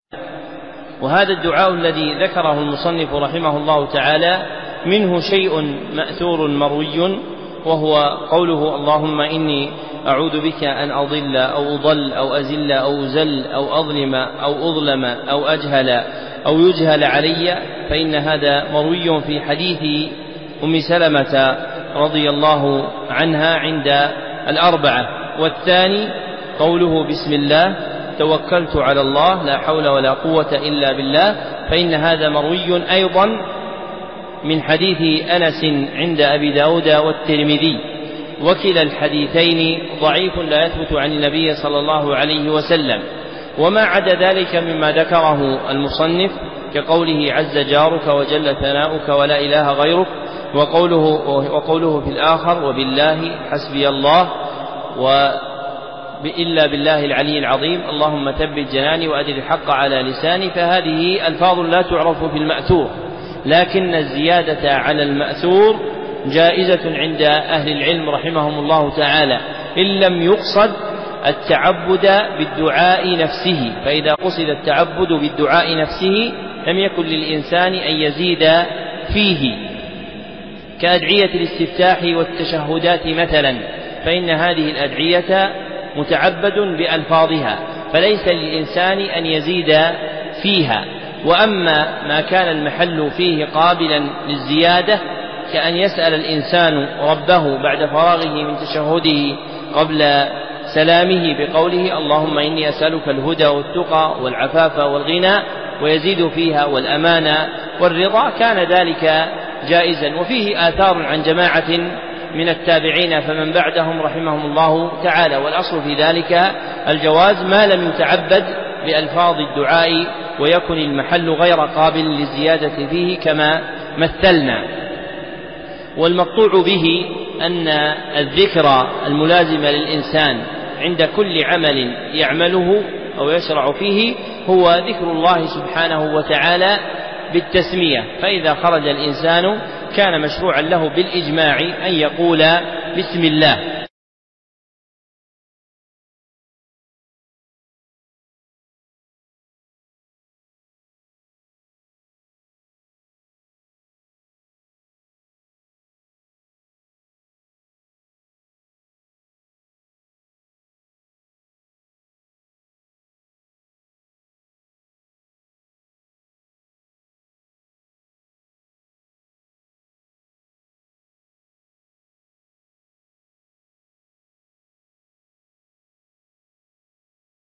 وهذا الدعاء الذي ذكره المصنف رحمه الله تعالى منه شيء مأثور مروي، وهو قوله: اللهم إني أعوذ بك أن أضل أو أضل أو أزل أو أزل أو أظلم أو أظلم أو أجهل أو يجهل علي، فإن هذا مروي في حديث أم سلمة رضي الله عنها عند الأربعة. والثاني قوله: بسم الله توكلت على الله لا حول ولا قوة إلا بالله، فإن هذا مروي أيضا من حديث أنس عند أبي داود والترمذي. وكلا الحديثين ضعيف لا يثبت عن النبي صلى الله عليه وسلم. وما عدا ذلك مما ذكره المصنف كقوله: عز جارك وجل ثناؤك ولا إله غيرك، وقوله في الآخر: وبالله حسبي الله، إلا بالله العلي العظيم، اللهم ثبت جناني وأدر الحق على لساني. فهذه ألفاظ لا تعرف في المأثور، لكن الزيادة على المأثور جائزة عند أهل العلم رحمهم الله تعالى، إن لم يقصد التعبد بالدعاء نفسه. فإذا قصد التعبد بالدعاء نفسه لم يكن للإنسان أن يزيد فيه، كأدعية الاستفتاح والتشهدات مثلا، فإن هذه الأدعية متعبد بألفاظها، فليس للإنسان أن يزيد فيها. وأما ما كان المحل فيه قابلا للزيادة، كأن يسأل الإنسان ربه بعد فراغه من تشهده قبل سلامه بقوله: اللهم إني أسألك الهدى والتقى والعفاف والغنى، ويزيد فيها والأمان والرضا، كان ذلك جائزا. وفيه آثار عن جماعة من التابعين فمن بعدهم رحمهم الله تعالى، والأصل في ذلك الجواز ما لم يتعبد بألفاظ الدعاء ويكن المحل غير قابل للزيادة فيه كما مثلنا. والمقطوع به أن الذكر الملازم للإنسان عند كل عمل يعمله أو يشرع فيه هو ذكر الله سبحانه وتعالى بالتسمية. فإذا خرج الإنسان كان مشروعا له بالإجماع أن يقول بسم الله،